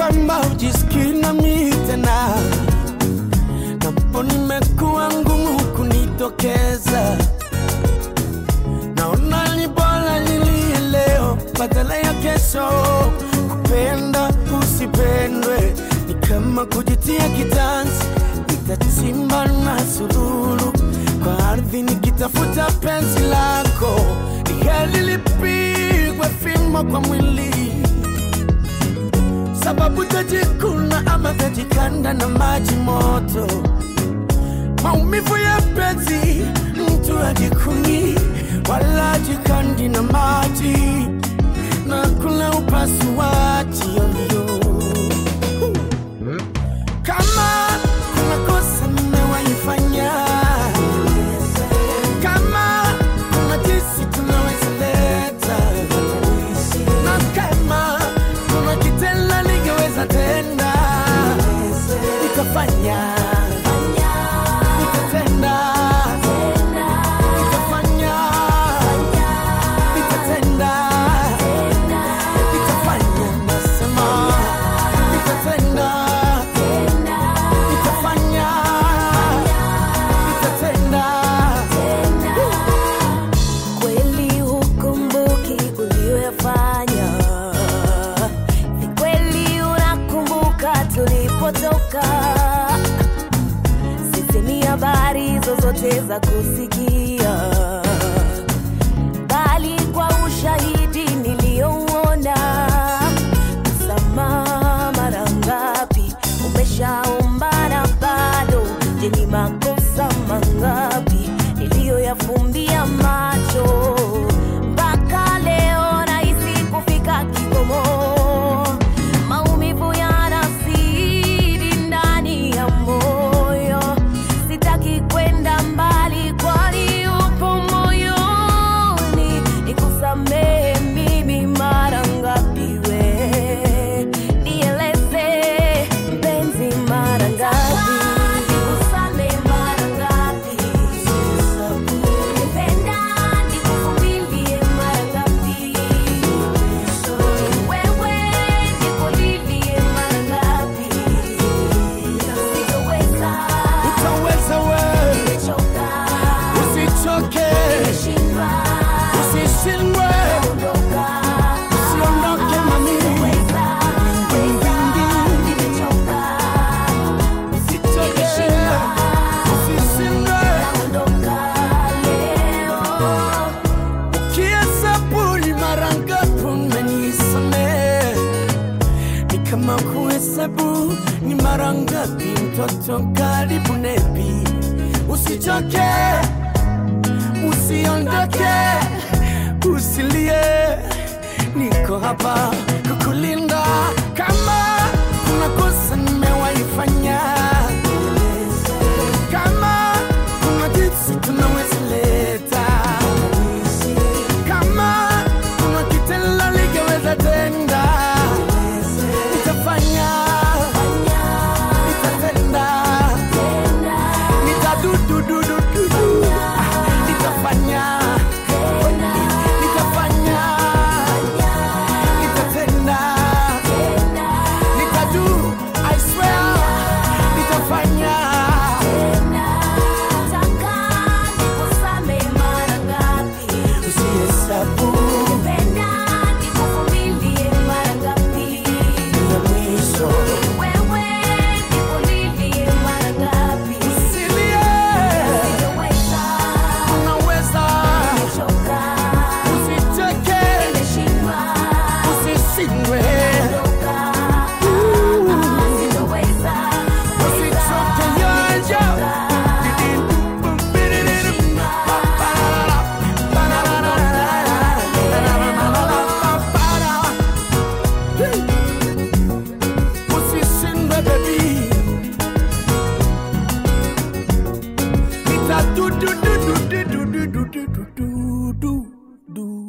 kwamba ujisikii nami tena, napo nimekuwa ngumu kunitokeza. Naona ni bora nilie leo badala ya kesho. Kupenda usipendwe ni kama kujitia kitanzi. Nitachimba na sururu kwa ardhi nikitafuta penzi lako. Ni heri lipigwe fimbo kwa mwili, sababu tajikuna ama tajikanda na maji moto. Maumivu ya penzi mtu ajikuni wala jikandi na maji, na kula upasuaji ovyo. Kama kuna kosa nimewaifanya, kama kuna jinsi tunaweza leta, na kama kuna kitendo ningeweza tenda, nikafanya. Sisi ni habari zozote za kusikia, bali kwa ushahidi niliouona. Msamaha mara ngapi umeshaomba na bado? Je, ni makosa mangapi niliyoyafumbia macho? Mpaka leo nahisi kufika kikomo. Maumivu yanazidi ndani ya moyo. Sitaki kwenda mbali kwani upo moyoni. Nikusamehe mimi mara ngapi we? Nieleze mpenzi mara ngapi? Nikusamehe mara ngapi? Nipenda nikuvumilie mara ngapi? Wewe nikulilie mara ngapi? Sitoweza. Utaweza wewe. Nimechoka. Usichoke. Nimeshindwa. Usishindwe. Ondoka. Usiondoke mami. Sitoweza. Nimechoka. Usichoke. Usishindwe. Ondoka leo. Ukihesabu ni mara ngapi umenisamehe, ni kama kuhesabu ni mara ngapi mtoto karibu nepi. Usichoke, usiondoke, usilie, niko hapa kukulinda. Kama kuna kosa nimewaifanya, kama kuna jinsi tunaweza leta, kama kuna kitendo ningeweza tenda, nitafanya, nitatenda, nitadududududu, nitafanya, nitafanya, nitatenda, nitadu, I swear, nitafanya. Nataka nikusamehe mara ngapi? Usihesabu. Nipenda nikuvumilie mara ngapi? Ya mwisho. Wewe nikulilie mara ngapi? Usilie. Sitoweza. Unaweza. Nimechoka. Usichoke. Nimeshindwa. Usishindwe. Ondoka. Sitoweza. Usichoke yoyo. Usishindwe baby. Nita do do do do do do do do do do do.